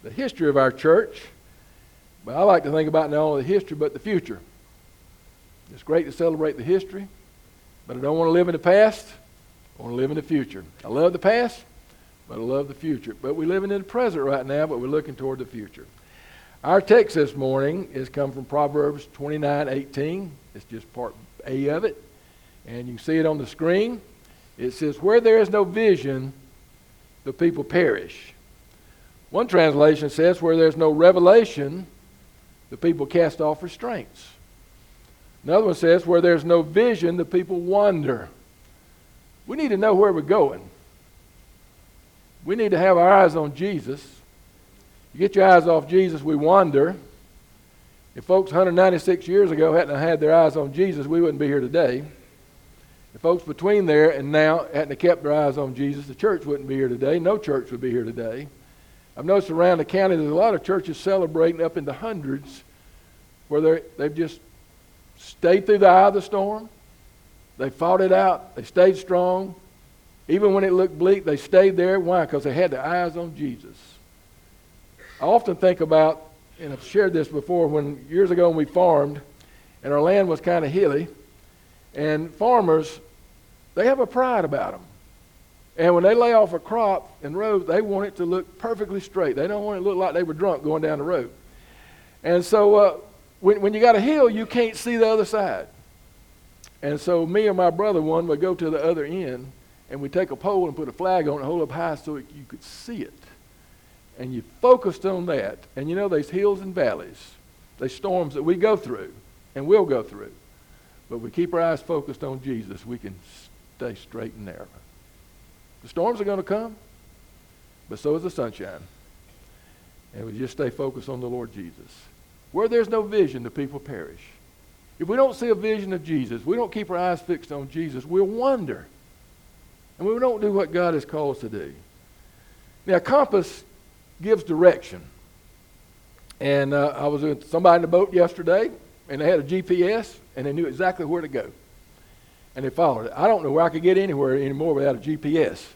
the history of our church. But I like to think about not only the history, but the future. It's great to celebrate the history, but I don't want to live in the past. I want to live in the future. I love the past, but I love the future. But we're living in the present right now, but we're looking toward the future. Our text this morning is come from Proverbs 29:18. It's just part A of it. And you can see it on the screen. It says, where there is no vision, the people perish. One translation says, where there's no revelation, the people cast off restraints. Another one says, where there's no vision, the people wander. We need to know where we're going. We need to have our eyes on Jesus. You get your eyes off Jesus, we wander. If folks 196 years ago hadn't had their eyes on Jesus, we wouldn't be here today. If folks between there and now hadn't kept their eyes on Jesus, the church wouldn't be here today. No church would be here today. I've noticed around the county there's a lot of churches celebrating up in the hundreds where they've just stayed through the eye of the storm. They fought it out. They stayed strong. Even when it looked bleak, they stayed there. Why? Because they had their eyes on Jesus. I often think about, and I've shared this before, when years ago when we farmed, and our land was kind of hilly, and farmers, they have a pride about them. And when they lay off a crop and road, they want it to look perfectly straight. They don't want it to look like they were drunk going down the road. And so when you got a hill, you can't see the other side. And so me and my brother one would go to the other end, and we'd take a pole and put a flag on it, hold up high so you could see it. And you focused on that. And you know, there's hills and valleys. There's storms that we go through and will go through. But we keep our eyes focused on Jesus, we can stay straight and narrow. The storms are going to come, but so is the sunshine. And we just stay focused on the Lord Jesus. Where there's no vision, the people perish. If we don't see a vision of Jesus, we don't keep our eyes fixed on Jesus, we'll wander. And we don't do what God has called us to do. Now, a compass gives direction. And I was with somebody in the boat yesterday, and they had a GPS, and they knew exactly where to go. And they followed it. I don't know where I could get anywhere anymore without a GPS.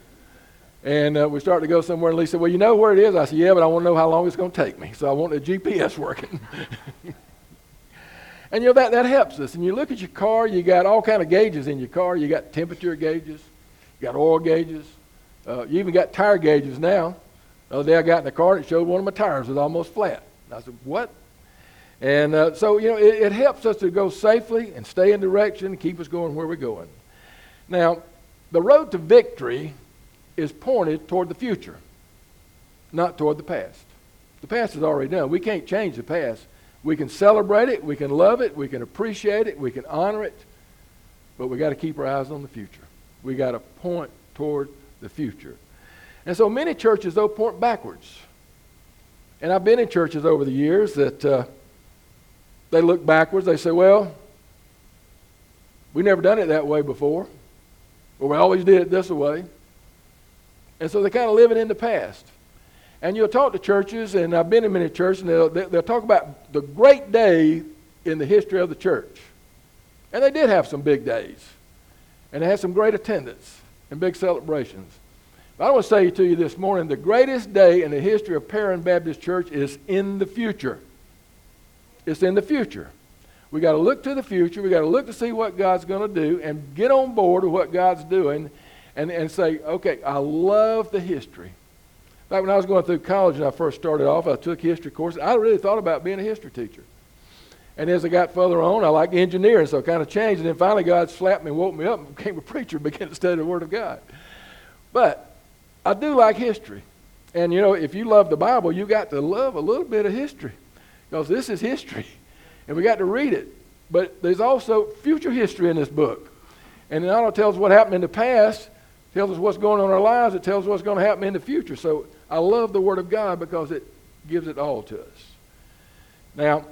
And we started to go somewhere, and Lee said, well, you know where it is? I said, yeah, but I want to know how long it's going to take me. So I want the GPS working. And you know, that helps us. And you look at your car, you got all kind of gauges in your car. You got temperature gauges, you got oil gauges, you even got tire gauges now. The other day I got in the car and it showed one of my tires was almost flat. And I said, what? And so, you know, it helps us to go safely and stay in direction and keep us going where we're going. Now, the road to victory is pointed toward the future, not toward the past. The past is already done. We can't change the past. We can celebrate it, we can love it, we can appreciate it, we can honor it, but we got to keep our eyes on the future. We got to point toward the future. And so many churches, though, point backwards. And I've been in churches over the years that they look backwards. They say, well, we never done it that way before. Or we always did it this way. And so they kind of live it in the past. And you'll talk to churches, and I've been in many churches, and they'll talk about the great day in the history of the church. And they did have some big days. And they had some great attendance and big celebrations. But I want to say to you this morning, the greatest day in the history of Perrin Baptist Church is in the future. It's in the future. We got to look to the future. We got to look to see what God's going to do and get on board with what God's doing and say, okay, I love the history. Back when I was going through college and I first started off, I took history courses. I really thought about being a history teacher. And as I got further on, I liked engineering, so I kind of changed. And then finally God slapped me and woke me up and became a preacher and began to study the Word of God. But I do like history. And, you know, if you love the Bible, you got to love a little bit of history because this is history. And we got to read it. But there's also future history in this book. And it not only tells what happened in the past, tells us what's going on in our lives, it tells us what's going to happen in the future. So I love the Word of God because it gives it all to us. Now,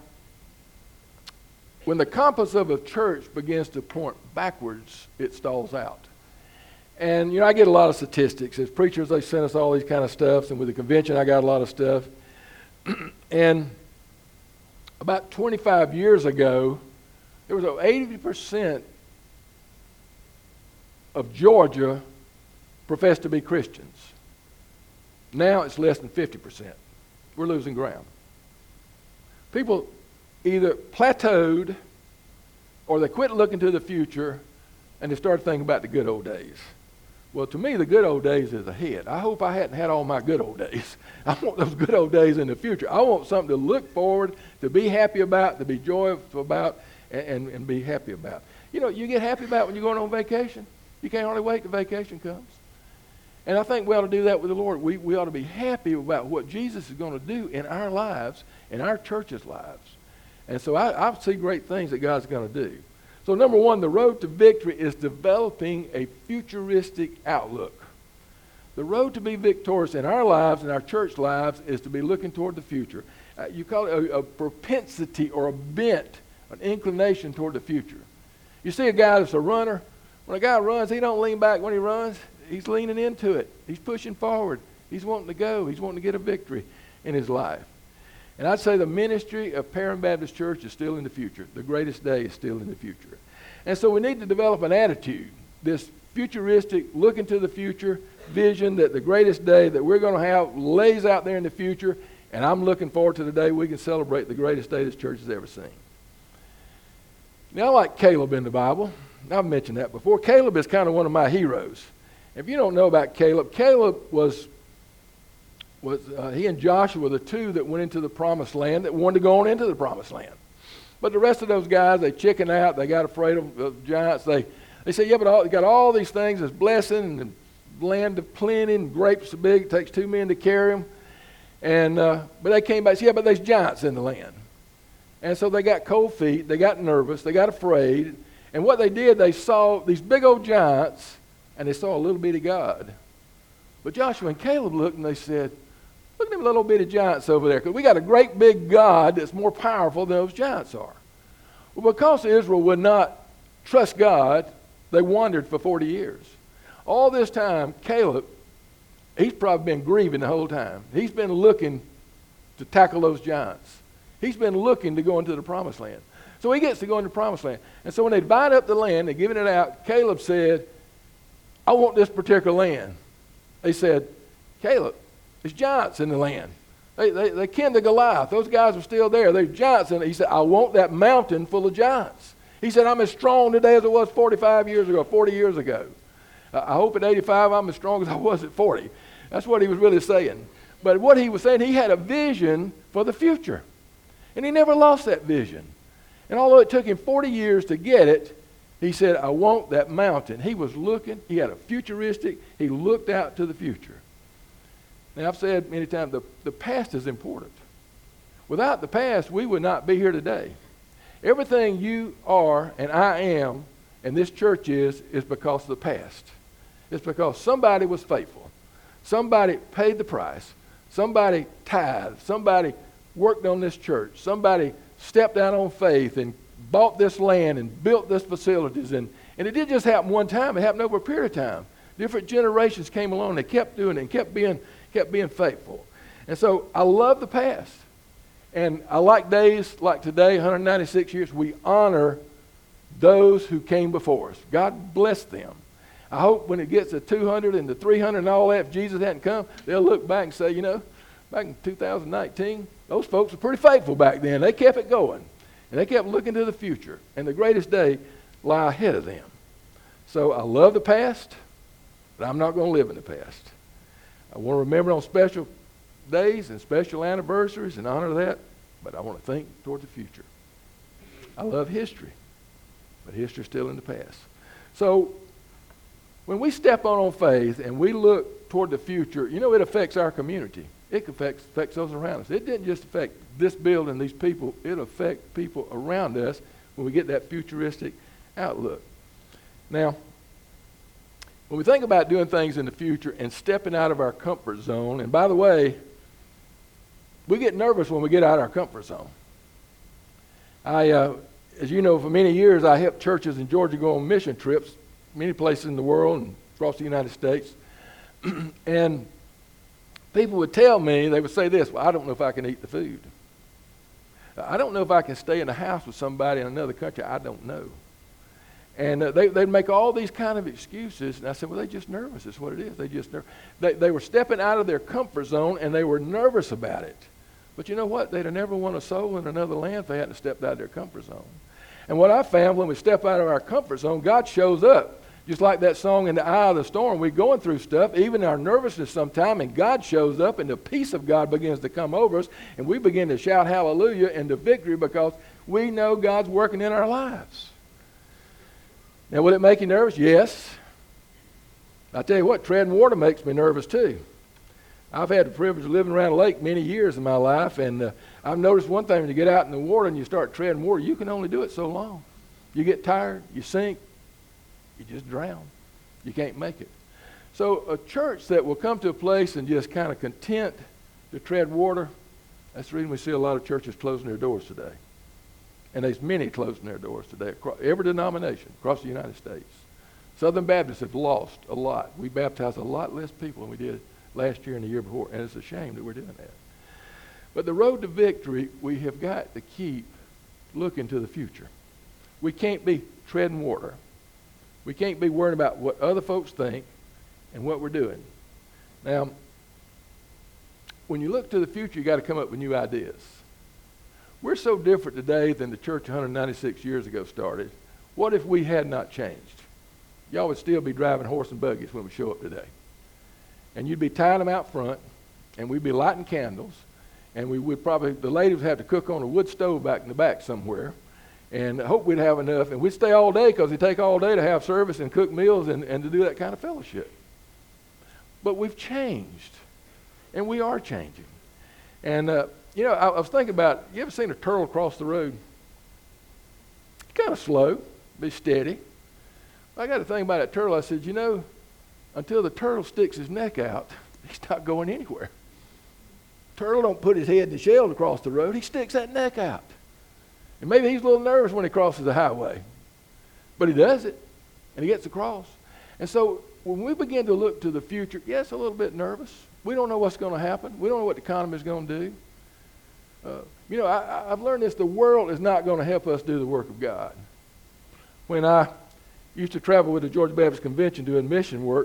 when the compass of a church begins to point backwards, it stalls out. And, you know, I get a lot of statistics. As preachers, they send us all these kind of stuff. And with the convention, I got a lot of stuff. And about 25 years ago, there was 80% of Georgia professed to be Christians. Now it's less than 50%. we're losing ground. People either plateaued or they quit looking to the future and they started thinking about the good old days. Well, to me, the good old days is ahead. I hope I hadn't had all my good old days. I want those good old days in the future. I want something to look forward, to be happy about, to be joyful about, and be happy about. You know, you get happy about when you're going on vacation. You can't hardly wait till vacation comes. And I think we ought to do that with the Lord. We ought to be happy about what Jesus is going to do in our lives, in our church's lives. And so I see great things that God's going to do. So number one, the road to victory is developing a futuristic outlook. The road to be victorious in our lives, in our church lives, is to be looking toward the future. You call it a propensity or a bent, an inclination toward the future. You see a guy that's a runner. When a guy runs, he don't lean back when he runs. He's leaning into it. He's pushing forward. He's wanting to go. He's wanting to get a victory in his life. And I'd say the ministry of Perham Baptist Church is still in the future. The greatest day is still in the future. And so we need to develop an attitude, this futuristic, looking to the future vision that the greatest day that we're going to have lays out there in the future. And I'm looking forward to the day we can celebrate the greatest day this church has ever seen. Now, I like Caleb in the Bible. I've mentioned that before. Caleb is kind of one of my heroes. If you don't know about Caleb, Caleb was he and Joshua were the two that went into the promised land, that wanted to go on into the promised land. But the rest of those guys, they chickened out. They got afraid of giants. They said, yeah, but you got all these things, this blessing and land of plenty and grapes so big, it takes 2 men to carry them. And but they came back and said, yeah, but there's giants in the land. And so they got cold feet. They got nervous. They got afraid. And what they did, they saw these big old giants, and they saw a little bitty God. But Joshua and Caleb looked and they said, look at them little bitty giants over there, because we got a great big God that's more powerful than those giants are. Well, because Israel would not trust God, they wandered for 40 years. All this time, Caleb, he's probably been grieving the whole time. He's been looking to tackle those giants. He's been looking to go into the promised land. So he gets to go into the promised land. And so when they divide up the land, they're giving it out, Caleb said, I want this particular land. They said, Caleb, there's giants in the land. They kin to Goliath. Those guys are still there. There's giants in it. He said, I want that mountain full of giants. He said, I'm as strong today as I was 45 years ago, 40 years ago. I hope at 85 I'm as strong as I was at 40. That's what he was really saying. But what he was saying, he had a vision for the future. And he never lost that vision. And although it took him 40 years to get it, he said, I want that mountain. He was looking. He had a futuristic. He looked out to the future. Now, I've said many times, the past is important. Without the past, we would not be here today. Everything you are and I am and this church is because of the past. It's because somebody was faithful. Somebody paid the price. Somebody tithed. Somebody worked on this church. Somebody stepped out on faith and bought this land and built this facilities. And it didn't just happen one time. It happened over a period of time. Different generations came along. They kept doing it and kept being faithful. And so I love the past. And I like days like today, 196 years, we honor those who came before us. God bless them. I hope when it gets to 200 and to 300 and all that, if Jesus hadn't come, they'll look back and say, you know, back in 2019, those folks were pretty faithful back then. They kept it going. And they kept looking to the future. And the greatest day lie ahead of them. So I love the past, but I'm not going to live in the past. I want to remember on special days and special anniversaries and honor that, but I want to think toward the future. I love history, but history's still in the past. So when we step on faith and we look toward the future, you know, it affects our community. It affects those around us. It didn't just affect this building, these people. It affects people around us when we get that futuristic outlook. Now, when we think about doing things in the future and stepping out of our comfort zone, and by the way, we get nervous when we get out of our comfort zone. As you know, for many years, I helped churches in Georgia go on mission trips, many places in the world and across the United States. And people would tell me, they would say this, well, I don't know if I can eat the food. I don't know if I can stay in a house with somebody in another country. I don't know. And they'd make all these kind of excuses. And I said, well, they're just nervous. That's what it is. They were stepping out of their comfort zone, and they were nervous about it. But you know what? They'd have never won a soul in another land if they hadn't stepped out of their comfort zone. And what I found, when we step out of our comfort zone, God shows up. Just like that song, In the Eye of the Storm, we're going through stuff, even our nervousness sometime, and God shows up, and the peace of God begins to come over us, and we begin to shout hallelujah and the victory because we know God's working in our lives. Now, will it make you nervous? Yes. I tell you what, treading water makes me nervous too. I've had the privilege of living around a lake many years in my life, and I've noticed one thing: when you get out in the water and you start treading water, you can only do it so long. You get tired, you sink, you just drown. You can't make it. So a church that will come to a place and just kind of content to tread water, that's the reason we see a lot of churches closing their doors today. And there's many closing their doors today, across every denomination across the United States. Southern Baptists have lost a lot. We baptized a lot less people than we did last year and the year before, and it's a shame that we're doing that. But the road to victory, we have got to keep looking to the future. We can't be treading water. We can't be worrying about what other folks think and what we're doing. Now, when you look to the future, you got to come up with new ideas. We're so different today than the church 196 years ago started. What if we had not changed? Y'all would still be driving horse and buggies when we show up today. And you'd be tying them out front, and we'd be lighting candles, and we would probably, the ladies would have to cook on a wood stove back in the back somewhere, and I hope we'd have enough, and we'd stay all day because it'd take all day to have service and cook meals and to do that kind of fellowship. But we've changed, and we are changing. And, you know, I was thinking about, you ever seen a turtle cross the road? Kind of slow, be steady. I got to think about that turtle. I said, you know, until the turtle sticks his neck out, he's not going anywhere. Turtle don't put his head in the shell to cross the road. He sticks that neck out. And maybe he's a little nervous when he crosses the highway. But he does it, and he gets across. And so when we begin to look to the future, yes, a little bit nervous. We don't know what's going to happen. We don't know what the economy is going to do. You know, I've learned this. The world is not going to help us do the work of God. When I used to travel with the Georgia Baptist Convention doing mission work,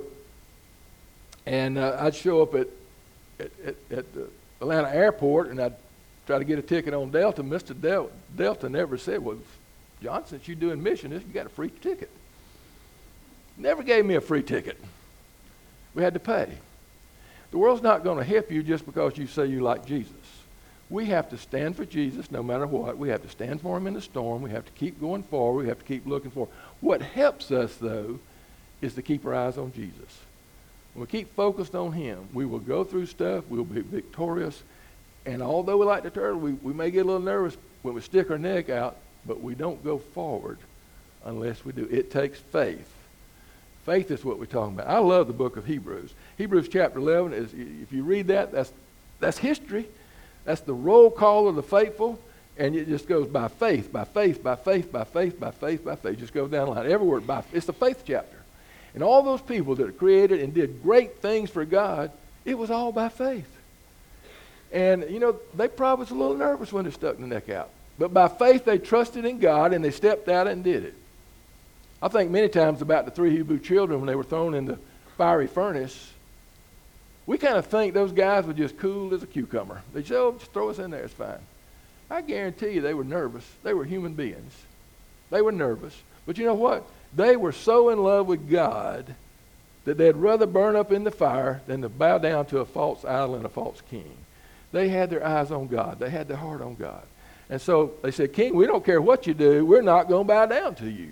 and I'd show up at the Atlanta airport, and I'd try to get a ticket on Delta. Mr. Delta never said, well, John, since you're doing mission, you got a free ticket. Never gave me a free ticket. We had to pay. The world's not going to help you just because you say you like Jesus. We have to stand for Jesus no matter what. We have to stand for him in the storm. We have to keep going forward. We have to keep looking forward. What helps us, though, is to keep our eyes on Jesus. When we keep focused on him, we will go through stuff. We'll be victorious. And although we like the turtle, we may get a little nervous when we stick our neck out, but we don't go forward unless we do. It takes faith. Faith is what we're talking about. I love the book of Hebrews. Hebrews chapter 11, is, if you read that, that's history. That's the roll call of the faithful, and it just goes by faith, by faith, by faith, by faith, by faith, by faith. It just goes down the line. Every word, it's the faith chapter. And all those people that created and did great things for God, it was all by faith. And, you know, they probably was a little nervous when they stuck their neck out. But by faith, they trusted in God, and they stepped out and did it. I think many times about the 3 Hebrew children when they were thrown in the fiery furnace. We kind of think those guys were just cool as a cucumber. They said, oh, just throw us in there, it's fine. I guarantee you they were nervous. They were human beings. They were nervous. But you know what? They were so in love with God that they'd rather burn up in the fire than to bow down to a false idol and a false king. They had their eyes on God. They had their heart on God. And so they said, King, we don't care what you do. We're not going to bow down to you.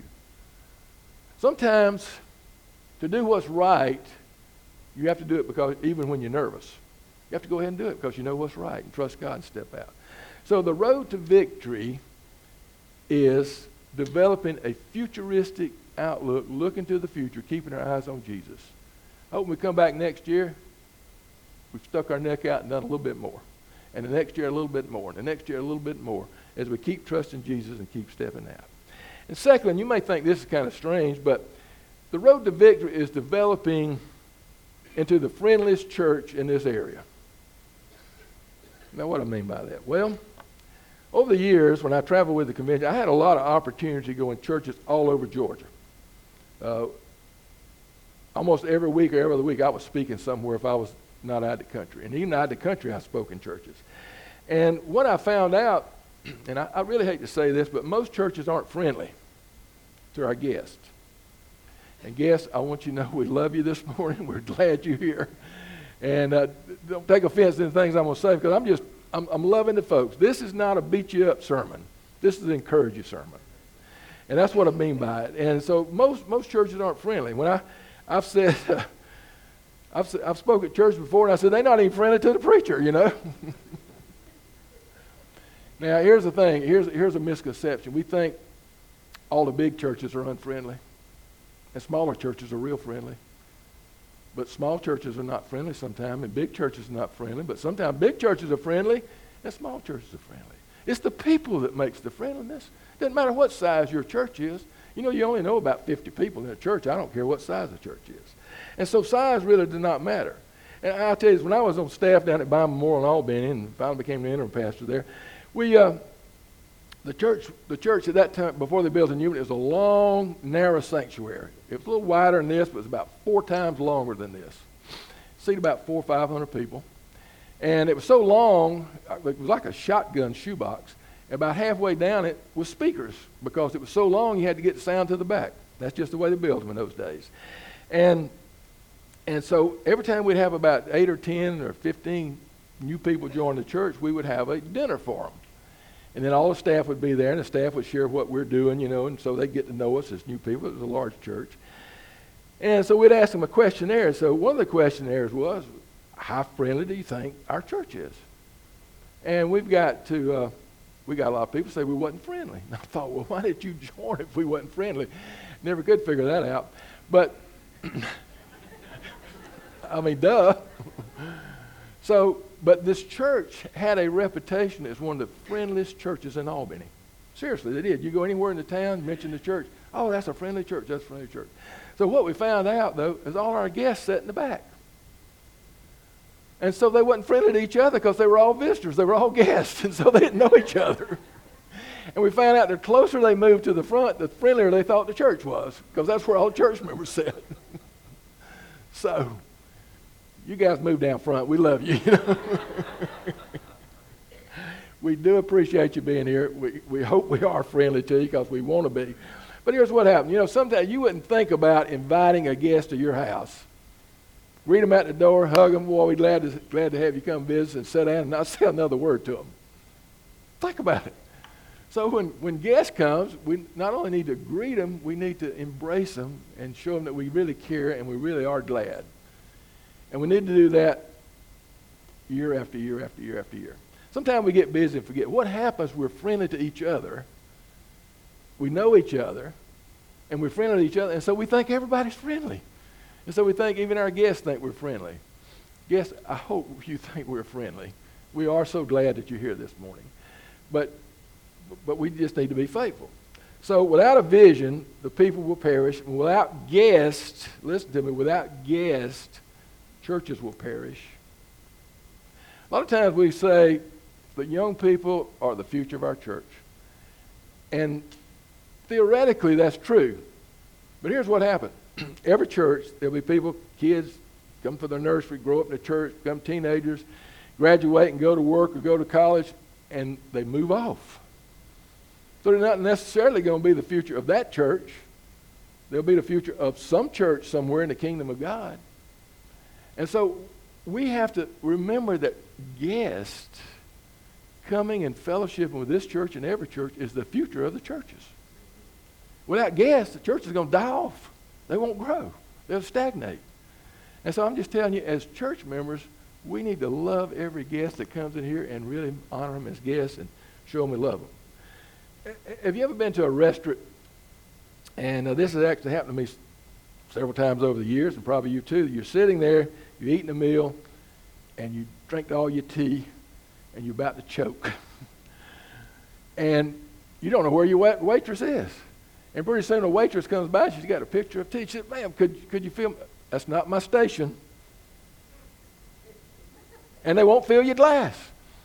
Sometimes to do what's right, you have to do it because even when you're nervous. You have to go ahead and do it because you know what's right and trust God and step out. So the road to victory is developing a futuristic outlook, looking to the future, keeping our eyes on Jesus. I hope when we come back next year, we've stuck our neck out and done a little bit more. And the next year a little bit more. And the next year a little bit more as we keep trusting Jesus and keep stepping out. And secondly, and you may think this is kind of strange, but the road to victory is developing into the friendliest church in this area. Now, what do I mean by that? Well, over the years, when I traveled with the convention, I had a lot of opportunity to go in churches all over Georgia. Almost every week or every other week, I was speaking somewhere if I was not out of the country. And even out of the country, I spoke in churches. And what I found out, and I really hate to say this, but most churches aren't friendly to our guests. And guests, I want you to know we love you this morning. We're glad you're here. And don't take offense to the things I'm going to say, because I'm loving the folks. This is not a beat you up sermon. This is an encourage you sermon. And that's what I mean by it. And so most churches aren't friendly. When I've said, I've spoken at church before, and I said, they're not even friendly to the preacher, you know. Now, here's the thing. Here's a misconception. We think all the big churches are unfriendly, and smaller churches are real friendly. But small churches are not friendly sometimes, and big churches are not friendly. But sometimes big churches are friendly, and small churches are friendly. It's the people that makes the friendliness. Doesn't matter what size your church is. You know, you only know about 50 people in a church. I don't care what size the church is. And so size really does not matter. And I'll tell you, when I was on staff down at Bible Memorial in Albany and finally became the interim pastor there, the church at that time, before they built a new one, it was a long, narrow sanctuary. It was a little wider than this, but it was about 4 times longer than this. Seated about 400 or 500 people. And it was so long, it was like a shotgun shoebox. About halfway down it was speakers, because it was so long you had to get the sound to the back. That's just the way they built them in those days. And so every time we'd have about 8 or 10 or 15 new people join the church, we would have a dinner for them. And then all the staff would be there, and the staff would share what we're doing, you know, and so they'd get to know us as new people. It was a large church. And so we'd ask them a questionnaire. So one of the questionnaires was, how friendly do you think our church is? And we got a lot of people say we wasn't friendly. And I thought, well, why did you join if we wasn't friendly? Never could figure that out. But, I mean, duh. But this church had a reputation as one of the friendliest churches in Albany. Seriously, they did. You go anywhere in the town, mention the church. Oh, that's a friendly church. That's a friendly church. So what we found out, though, is all our guests sat in the back. And so they wasn't friendly to each other because they were all visitors. They were all guests, and so they didn't know each other. And we found out the closer they moved to the front, the friendlier they thought the church was, because that's where all the church members sat. So, you guys move down front. We love you. We do appreciate you being here. We hope we are friendly to you because we want to be. But here's what happened. You know, sometimes you wouldn't think about inviting a guest to your house. Greet them at the door, hug them. Boy, we're glad to have you come visit, and sit down and not say another word to them. Think about it. So when guests comes, we not only need to greet them, we need to embrace them and show them that we really care and we really are glad. And we need to do that year after year after year after year. Sometimes we get busy and forget. What happens, we're friendly to each other. We know each other, and we're friendly to each other, and so we think everybody's friendly. And so we think even our guests think we're friendly. Guests, I hope you think we're friendly. We are so glad that you're here this morning. But we just need to be faithful. So without a vision, the people will perish. And without guests, listen to me, without guests, churches will perish. A lot of times we say the young people are the future of our church. And theoretically, that's true. But here's what happened. Every church, there'll be people, kids, come for their nursery, grow up in the church, become teenagers, graduate and go to work or go to college, and they move off. So they're not necessarily going to be the future of that church. They'll be the future of some church somewhere in the kingdom of God. And so we have to remember that guests coming and fellowshipping with this church and every church is the future of the churches. Without guests, the church is going to die off. They won't grow. They'll stagnate. And so I'm just telling you, as church members, we need to love every guest that comes in here and really honor them as guests and show them we love them. Have you ever been to a restaurant? And this has actually happened to me several times over the years, and probably you too. You're sitting there, you're eating a meal, and you drink all your tea, and you're about to choke. And you don't know where your waitress is. And pretty soon a waitress comes by, she's got a picture of tea. She said, ma'am, could you fill me? That's not my station. And they won't fill your glass.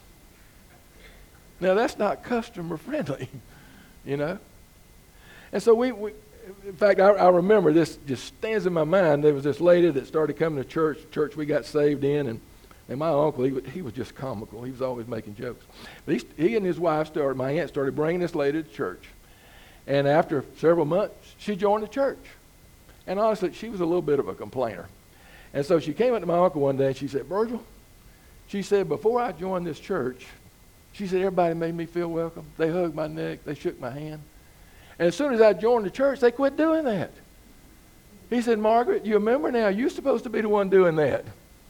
Now, that's not customer friendly, you know. And so we in fact, I remember this just stands in my mind. There was this lady that started coming to church we got saved in, and And my uncle, he was just comical. He was always making jokes. But he and his wife my aunt started bringing this lady to church. And after several months, she joined the church. And honestly, she was a little bit of a complainer. And so she came up to my uncle one day and she said, Virgil, she said, before I joined this church, she said, everybody made me feel welcome. They hugged my neck. They shook my hand. And as soon as I joined the church, they quit doing that. He said, Margaret, you remember now, you're supposed to be the one doing that.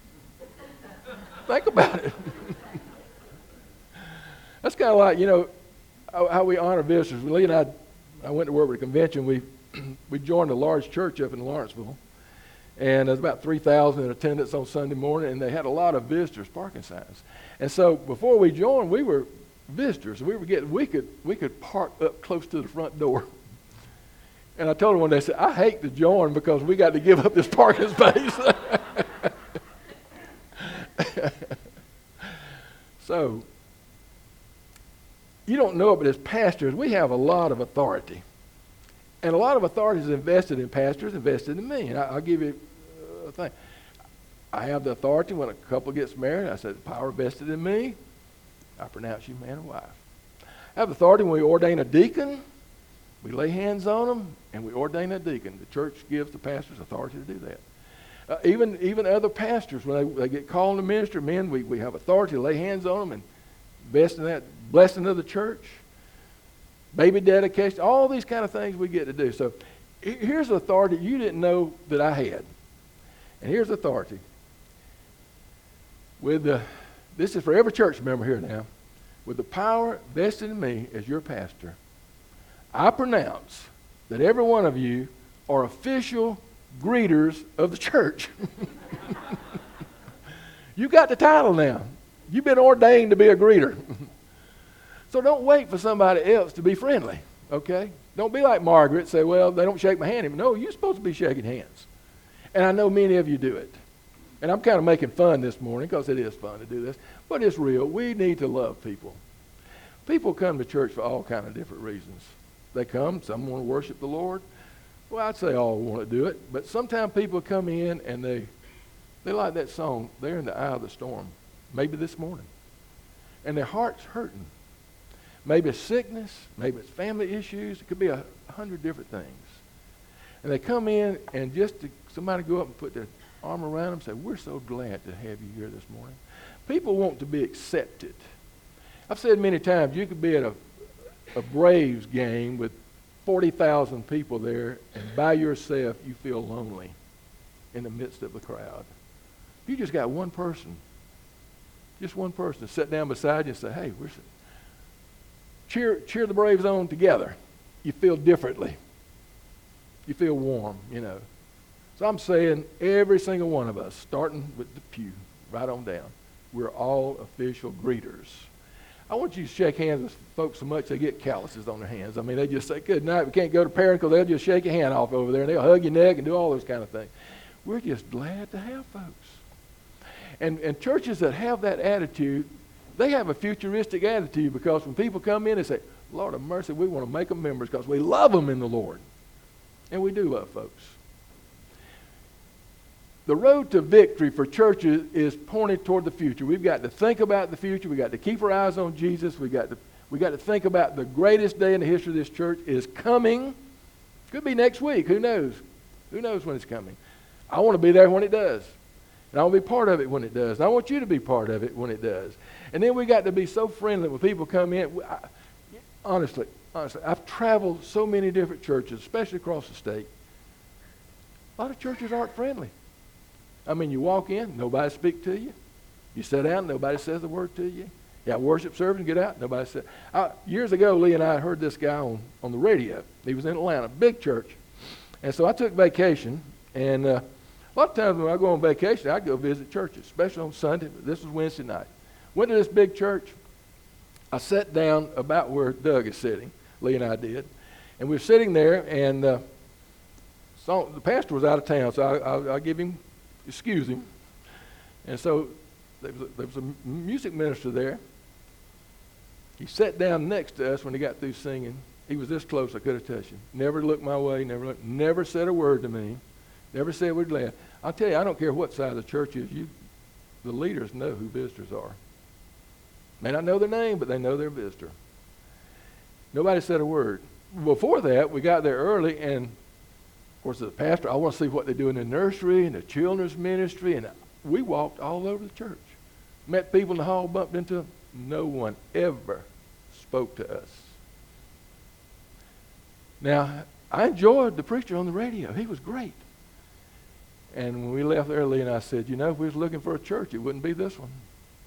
Think about it. That's kind of like, how we honor visitors. Lee and I went to work with a convention. We joined a large church up in Lawrenceville. And there's about 3,000 in attendance on Sunday morning, and they had a lot of visitors, parking signs. And so before we joined, we were visitors. We could park up close to the front door. And I told her one day, I said, I hate to join because we got to give up this parking space. So, you don't know it, but as pastors, we have a lot of authority. And a lot of authority is invested in pastors, invested in me. And I'll give you a thing. I have the authority when a couple gets married. I said, the power vested in me, I pronounce you man and wife. I have authority when we ordain a deacon. We lay hands on them, and we ordain a deacon. The church gives the pastors authority to do that. Even other pastors, when they get called to minister, men, we have authority to lay hands on them and invest in that blessing of the church. Baby dedication, all these kind of things we get to do. So here's authority you didn't know that I had. And here's authority. This is for every church member here now. With the power vested in me as your pastor, I pronounce that every one of you are official greeters of the church. You got the title now. You've been ordained to be a greeter. So don't wait for somebody else to be friendly, okay? Don't be like Margaret, say, well, they don't shake my hand. No, you're supposed to be shaking hands. And I know many of you do it. And I'm kind of making fun this morning because it is fun to do this. But it's real. We need to love people. People come to church for all kind of different reasons. They come, some want to worship the Lord. Well, I'd say all want to do it. But sometimes people come in and they like that song, they're in the eye of the storm. Maybe this morning. And their heart's hurting. Maybe it's sickness, maybe it's family issues. It could be 100 different things. And they come in and somebody go up and put their arm around them and say, we're so glad to have you here this morning. People want to be accepted. I've said many times, you could be at a Braves game with 40,000 people there, and by yourself you feel lonely in the midst of the crowd. You just got one person, to sit down beside you and say, hey, cheer the Braves on together. You feel differently. You feel warm, So I'm saying every single one of us, starting with the pew, right on down, we're all official greeters. I want you to shake hands with folks so much they get calluses on their hands. I mean, they just say, good night, we can't go to prayer because they'll just shake your hand off over there, and they'll hug your neck and do all those kind of things. We're just glad to have folks. And churches that have that attitude, they have a futuristic attitude because when people come in, they say, Lord of mercy, we want to make them members because we love them in the Lord. And we do love folks. The road to victory for churches is pointed toward the future. We've got to think about the future. We've got to keep our eyes on Jesus. We've got to think about the greatest day in the history of this church is coming. Could be next week. Who knows? Who knows when it's coming? I want to be there when it does. And I want to be part of it when it does. And I want you to be part of it when it does. And then we got to be so friendly when people come in. Honestly, I've traveled so many different churches, especially across the state. A lot of churches aren't friendly. I mean, you walk in, nobody speaks to you. You sit down, nobody says a word to you. You have worship service and get out, nobody says. Years ago, Lee and I heard this guy on the radio. He was in Atlanta, big church. And so I took vacation, and a lot of times when I go on vacation, I go visit churches, especially on Sunday. This was Wednesday night. Went to this big church. I sat down about where Doug is sitting. Lee and I did. And we were sitting there, and the pastor was out of town, so I'll give him, excuse him. And so there was a music minister there. He sat down next to us when he got through singing. He was this close, I could have touched him. Never looked my way, never said a word to me. Never said we're glad. I'll tell you, I don't care what side of the church is. the leaders know who visitors are. May not know their name, but they know they're a visitor. Nobody said a word. Before that, we got there early, and of course, as a pastor, I want to see what they do in the nursery and the children's ministry, and we walked all over the church. Met people in the hall, bumped into them. No one ever spoke to us. Now, I enjoyed the preacher on the radio. He was great. And when we left early, and I said, you know, if we was looking for a church, it wouldn't be this one.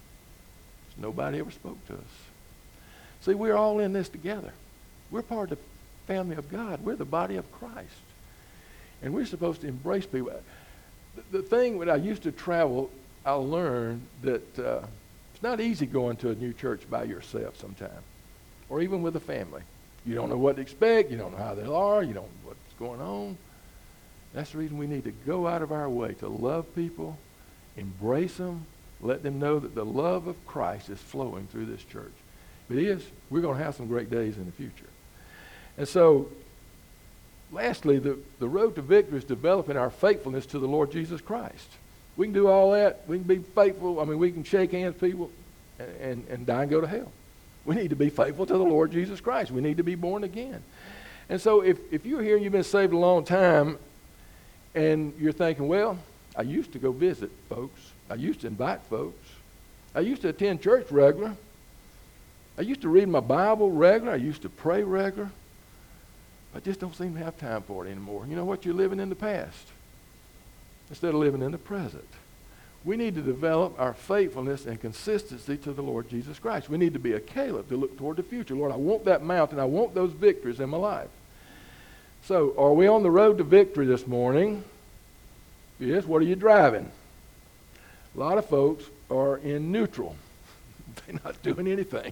Nobody ever spoke to us. See, we're all in this together. We're part of the family of God. We're the body of Christ. And we're supposed to embrace people. The thing when I used to travel, I learned that it's not easy going to a new church by yourself sometimes, or even with a family. You don't know what to expect. You don't know how they are. You don't know what's going on. That's the reason we need to go out of our way to love people, embrace them, let them know that the love of Christ is flowing through this church. If it is, we're going to have some great days in the future. And so, lastly, the road to victory is developing our faithfulness to the Lord Jesus Christ. We can do all that. We can be faithful. I mean, we can shake hands with people and die and go to hell. We need to be faithful to the Lord Jesus Christ. We need to be born again. And so if you're here and you've been saved a long time and you're thinking, well, I used to go visit folks. I used to invite folks. I used to attend church regular. I used to read my Bible regular. I used to pray regular. I just don't seem to have time for it anymore. You know what? You're living in the past instead of living in the present. We need to develop our faithfulness and consistency to the Lord Jesus Christ. We need to be a Caleb to look toward the future. Lord, I want that mountain. I want those victories in my life. So, are we on the road to victory this morning? Yes. What are you driving? A lot of folks are in neutral. They're not doing anything.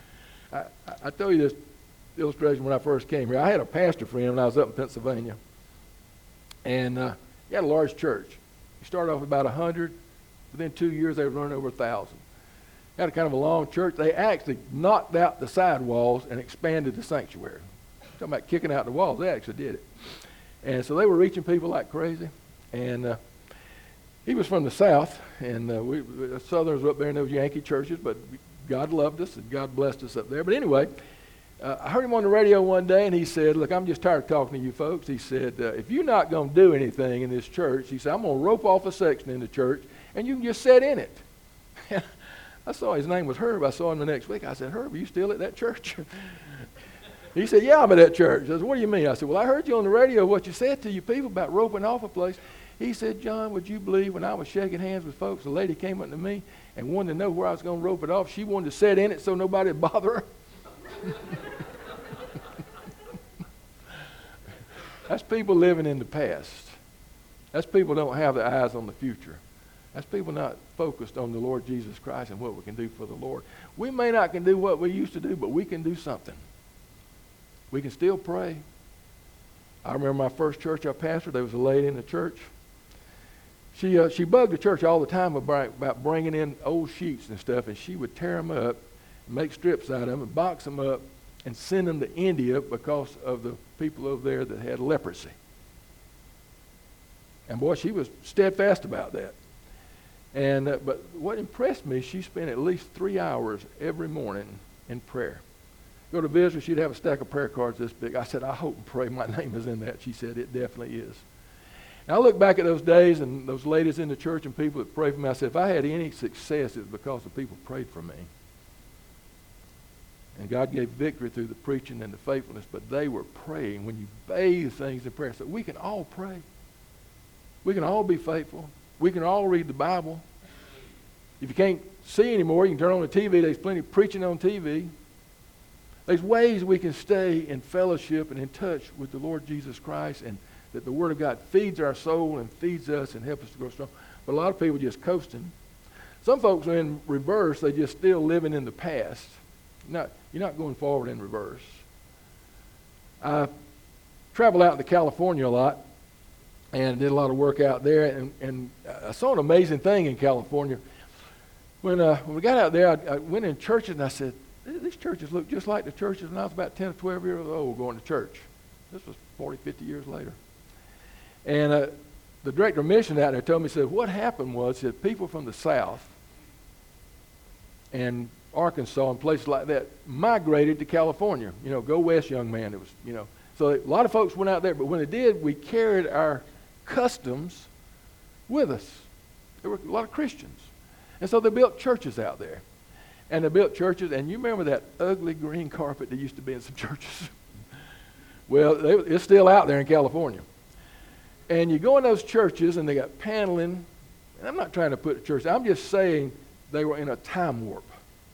I tell you this illustration when I first came here. I had a pastor friend when I was up in Pennsylvania. And he had a large church. He started off with about 100. Within 2 years, they were running over 1,000. Had a kind of a long church. They actually knocked out the side walls and expanded the sanctuary. Talking about kicking out the walls. They actually did it. And so they were reaching people like crazy. And he was from the South. And we Southerners were up there in those Yankee churches. But God loved us and God blessed us up there. But anyway, I heard him on the radio one day, and he said, look, I'm just tired of talking to you folks. He said, if you're not going to do anything in this church, he said, I'm going to rope off a section in the church, and you can just sit in it. I saw his name was Herb. I saw him the next week. I said, Herb, are you still at that church? He said, yeah, I'm at that church. I said, what do you mean? I said, well, I heard you on the radio what you said to you people about roping off a place. He said, John, would you believe when I was shaking hands with folks, a lady came up to me and wanted to know where I was going to rope it off. She wanted to sit in it so nobody would bother her. That's people living in the past. That's people don't have their eyes on the future. That's people not focused on the Lord Jesus Christ and what we can do for the Lord. We may not can do what we used to do, but we can do something. We can still pray. I remember my first church I pastored, there was a lady in the church. She bugged the church all the time about bringing in old sheets and stuff, and she would tear them up, make strips out of them, and box them up, and send them to India because of the people over there that had leprosy. And boy, she was steadfast about that. And but what impressed me, she spent at least 3 hours every morning in prayer. Go to visit her, she'd have a stack of prayer cards this big. I said, I hope and pray my name is in that. She said, it definitely is. And I look back at those days and those ladies in the church and people that prayed for me. I said, if I had any success, it was because the people prayed for me. And God gave victory through the preaching and the faithfulness, but they were praying. When you bathe things in prayer, so we can all pray. We can all be faithful. We can all read the Bible. If you can't see anymore, you can turn on the TV. There's plenty of preaching on TV. There's ways we can stay in fellowship and in touch with the Lord Jesus Christ, and that the Word of God feeds our soul and feeds us and helps us to grow strong. But a lot of people just coasting. Some folks are in reverse. They're just still living in the past. You're not going forward in reverse. I traveled out to California a lot and did a lot of work out there. And I saw an amazing thing in California. When we got out there, I went in churches and I said, these churches look just like the churches when I was about 10 or 12 years old going to church. This was 40, 50 years later. And the director of mission out there told me, said, what happened was that people from the South and Arkansas and places like that migrated to California. Go west, young man. It was, So a lot of folks went out there, but when they did, we carried our customs with us. There were a lot of Christians. And so they built churches out there. And they built churches, and you remember that ugly green carpet that used to be in some churches? Well, it's still out there in California. And you go in those churches, and they got paneling. And I'm not trying to put a church, I'm just saying they were in a time warp.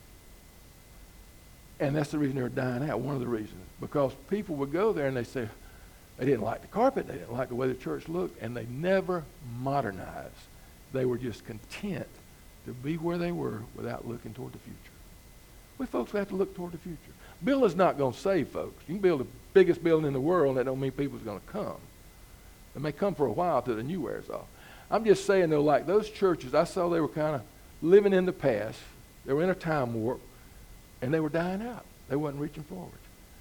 And that's the reason they were dying out, one of the reasons. Because people would go there and they say, they didn't like the carpet, they didn't like the way the church looked, and they never modernized. They were just content to be where they were without looking toward the future. We folks have to look toward the future. Building's not going to save folks. You can build the biggest building in the world, and that don't mean people's going to come. They may come for a while till the new wears off. I'm just saying, though, like those churches, I saw they were kind of living in the past. They were in a time warp, and they were dying out. They wasn't reaching forward.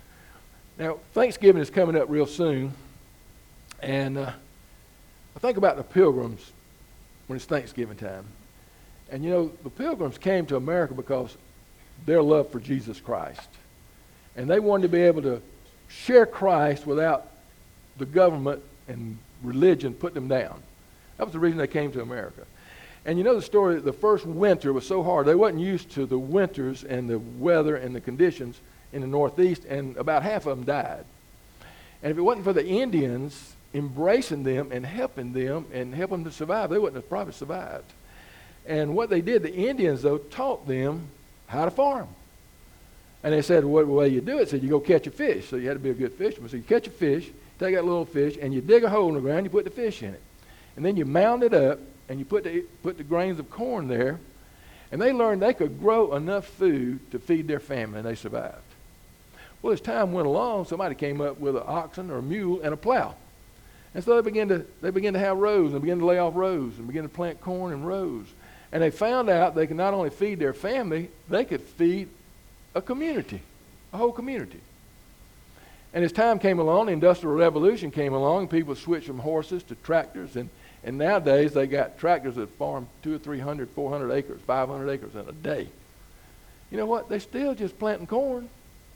Now, Thanksgiving is coming up real soon, and I think about the Pilgrims when it's Thanksgiving time. And the Pilgrims came to America because their love for Jesus Christ. And they wanted to be able to share Christ without the government and religion putting them down. That was the reason they came to America. And the story, the first winter was so hard. They wasn't used to the winters and the weather and the conditions in the Northeast, and about half of them died. And if it wasn't for the Indians embracing them and helping them to survive, they wouldn't have probably survived. And what they did, the Indians, though, taught them how to farm. And they said, what way you do it? Said you go catch a fish. So you had to be a good fisherman. So you catch a fish, take that little fish, and you dig a hole in the ground, you put the fish in it. And then you mound it up, and you put the grains of corn there. And they learned they could grow enough food to feed their family, and they survived. Well, as time went along, somebody came up with an oxen or a mule and a plow. And so they began to have rows, and began to lay off rows, and begin to plant corn in rows. And they found out they could not only feed their family, they could feed a community, a whole community. And as time came along, the Industrial Revolution came along, people switched from horses to tractors, and nowadays they got tractors that farm 200 or 300, 400 acres, 500 acres in a day. You know what? They're still just planting corn.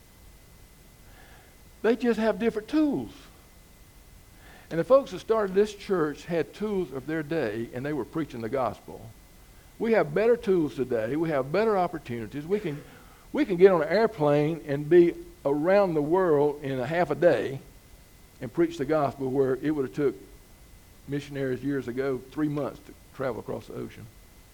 They just have different tools. And the folks that started this church had tools of their day, and they were preaching the gospel. We have better tools today. We have better opportunities. We can get on an airplane and be around the world in a half a day and preach the gospel, where it would have took missionaries years ago 3 months to travel across the ocean.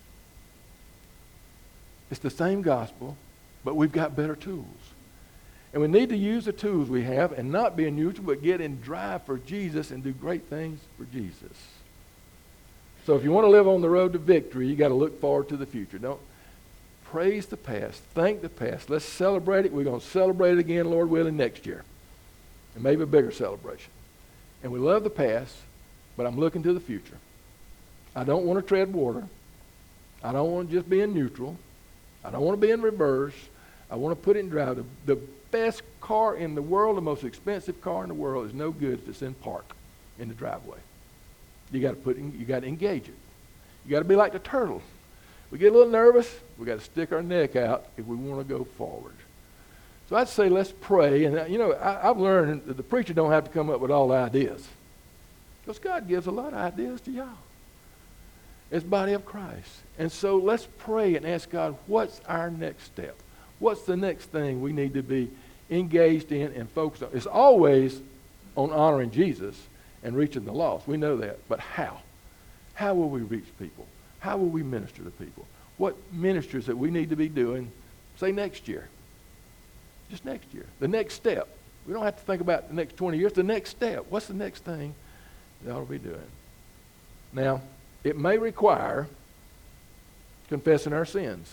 It's the same gospel, but we've got better tools. And we need to use the tools we have and not be neutral, but get in drive for Jesus and do great things for Jesus. So if you want to live on the road to victory, you got to look forward to the future. Don't praise the past, thank the past. Let's celebrate it. We're going to celebrate it again, Lord willing, next year. And maybe a bigger celebration. And we love the past, but I'm looking to the future. I don't want to tread water. I don't want to just be in neutral. I don't want to be in reverse. I want to put it in drive. The best car in the world, the most expensive car in the world, is no good if it's in park in the driveway. You got to engage it. You got to be like the turtles. We get a little nervous. We got to stick our neck out if we want to go forward. So I'd say let's pray. And I've learned that the preacher don't have to come up with all the ideas, because God gives a lot of ideas to y'all as body of Christ. And so let's pray and ask God, what's our next step? What's the next thing we need to be engaged in and focused on? It's always on honoring Jesus and reaching the lost. We know that. But how? How will we reach people? How will we minister to people? What ministries that we need to be doing, say, next year? Just next year. The next step. We don't have to think about the next 20 years. The next step. What's the next thing that ought to be doing? Now, it may require confessing our sins.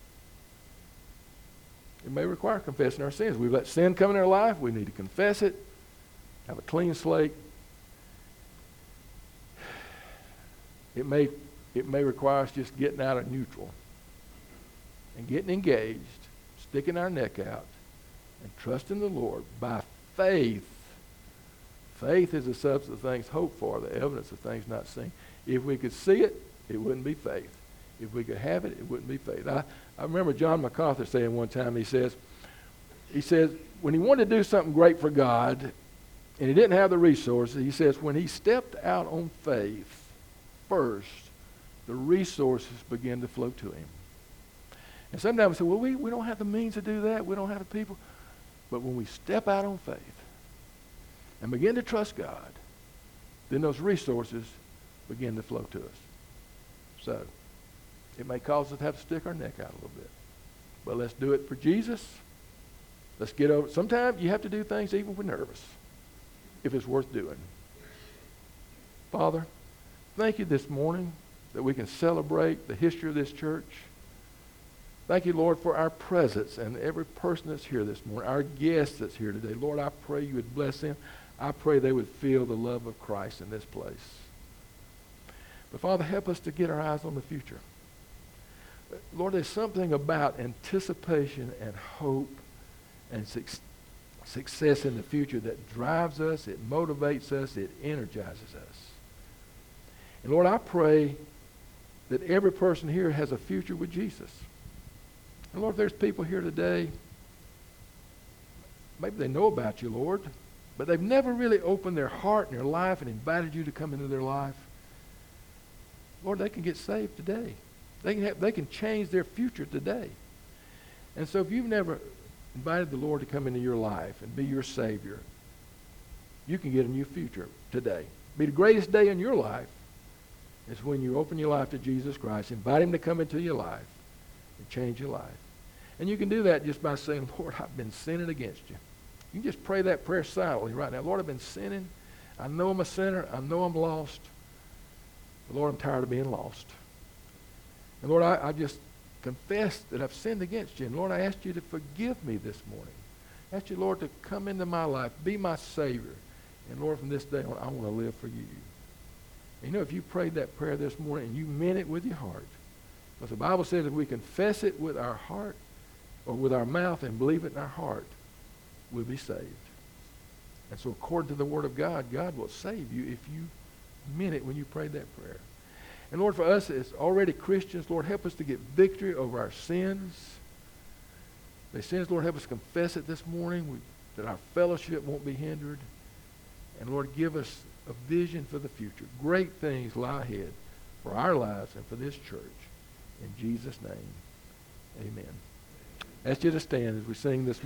It may require confessing our sins. We've let sin come in our life. We need to confess it, have a clean slate. It may require us just getting out of neutral and getting engaged, sticking our neck out, and trusting the Lord by faith. Faith is the substance of things hoped for, the evidence of things not seen. If we could see it, it wouldn't be faith. If we could have it, it wouldn't be faith. I remember John MacArthur saying one time, he says, when he wanted to do something great for God, and he didn't have the resources, he says, when he stepped out on faith first, the resources began to flow to him. And sometimes we say, well, we don't have the means to do that. We don't have the people. But when we step out on faith and begin to trust God, then those resources begin to flow to us. So, it may cause us to have to stick our neck out a little bit. But let's do it for Jesus. Let's get over it. Sometimes you have to do things even when we're nervous, if it's worth doing. Father, thank you this morning that we can celebrate the history of this church. Thank you, Lord, for our presence and every person that's here this morning, our guest that's here today. Lord, I pray you would bless them. I pray they would feel the love of Christ in this place. But Father, help us to get our eyes on the future. Lord, there's something about anticipation and hope and success in the future that drives us, it motivates us, it energizes us. And Lord, I pray that every person here has a future with Jesus. And Lord, if there's people here today, maybe they know about you, Lord, but they've never really opened their heart and their life and invited you to come into their life. Lord, they can get saved today. They can change their future today. And so if you've never invited the Lord to come into your life and be your Savior, you can get a new future today. Be the greatest day in your life is when you open your life to Jesus Christ, invite him to come into your life and change your life. And you can do that just by saying, Lord, I've been sinning against you. You can just pray that prayer silently right now. Lord, I've been sinning. I know I'm a sinner. I know I'm lost. But Lord, I'm tired of being lost. And Lord, I just confess that I've sinned against you. And Lord, I ask you to forgive me this morning. I ask you, Lord, to come into my life, be my Savior. And Lord, from this day on, I want to live for you. And you know, if you prayed that prayer this morning and you meant it with your heart, because the Bible says if we confess it with our heart or with our mouth and believe it in our heart, we'll be saved. And so according to the Word of God, God will save you if you meant it when you prayed that prayer. And Lord, for us as already Christians, Lord, help us to get victory over our sins. The sins, Lord, help us confess it this morning, that our fellowship won't be hindered. And Lord, give us a vision for the future. Great things lie ahead for our lives and for this church. In Jesus' name, amen. I ask you to stand as we sing this